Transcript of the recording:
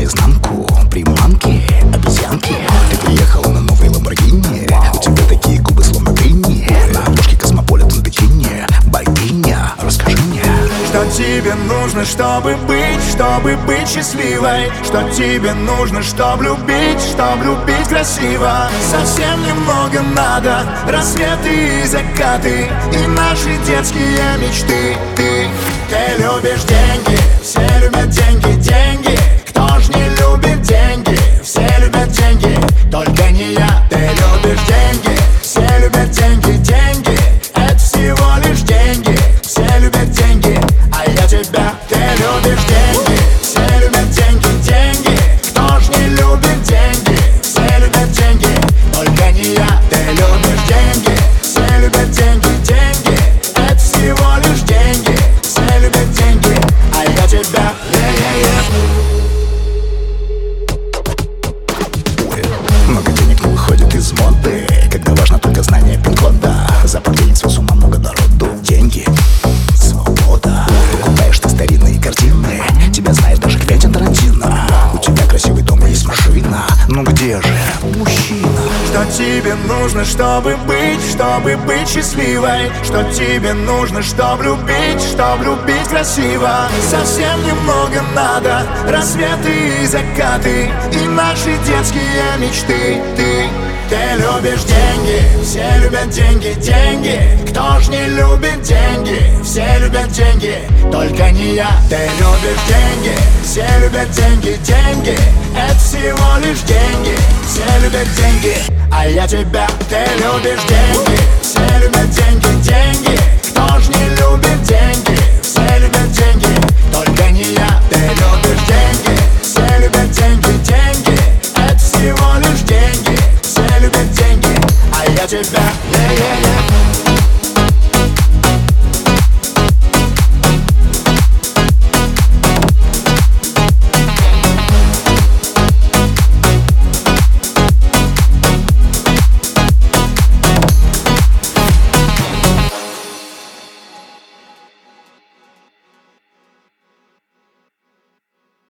наизнанку. Приманки, обезьянки. Ты приехала на новой Ламборгини. У тебя такие губы, словно дыни. На обложке Космополитен бикини. Богиня, расскажи мне, что тебе нужно, чтобы быть счастливой? Что тебе нужно, чтобы любить красиво? Совсем немного надо, рассветы и закаты, и наши детские мечты. Ты любишь деньги, все любят деньги, деньги. Кто ж не любит деньги? Все любят деньги, только не я. Ты любишь деньги, все любят деньги, деньги. Это всего лишь деньги, все любят деньги, а я тебя. Ты любишь деньги, все любят деньги, деньги. Кто ж не любит деньги? Все любят деньги, только не я. Ты любишь деньги, все любят деньги, деньги. Это всего лишь деньги, все любят деньги, а я тебя. много денег не выходит из моды, когда важно только знание пин-кода. За пару денег с ума много народу. Деньги, свобода. Покупаешь ты старинные картины, тебя знает даже Квентин Тарантино. У тебя красивый дом и есть машина, ну где же мужчина? Что тебе нужно, чтобы быть счастливой? Что тебе нужно, чтобы любить красиво? Совсем немного надо, рассветы и закаты, и наши детские мечты. Ты любишь деньги, все любят деньги, деньги. Кто ж не любит деньги? Все любят деньги, только не я. Ты любишь деньги, все любят деньги, деньги. Это всего лишь деньги, все любят деньги, а я тебя. Ты любишь деньги, все любят деньги, деньги. Кто ж не любит деньги? Все любят деньги, только не я. Ты любишь деньги, все любят деньги, деньги. Это всего лишь деньги, все любят деньги, а я тебя.